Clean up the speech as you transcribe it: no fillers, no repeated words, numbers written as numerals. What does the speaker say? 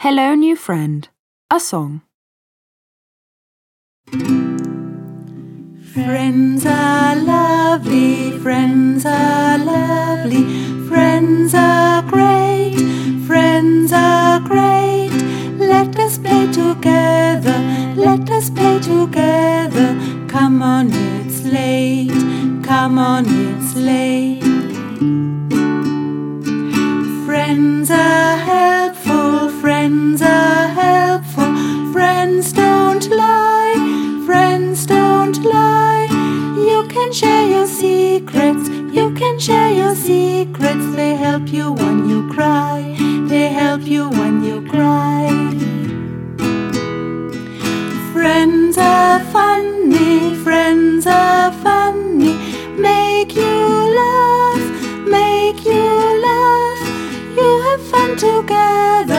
Hello, new friend. A song. Friends are lovely, friends are lovely, friends are great, friends are great. Let us play together, let us play together. Come on, it's late, come on, it's late. Friends are helpful, friends are helpful, friends don't lie, friends don't lie. You can share your secrets, you can share your secrets. They help you when you cry, they help you when you cry. Friends are funny, friends are funny. Make you laugh, make you laugh. You have fun together,